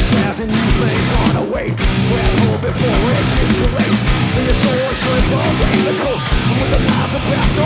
fast and you think on a wait. Grab hold before it gets too late. Then your soul is slip away the coat. And with the life to pass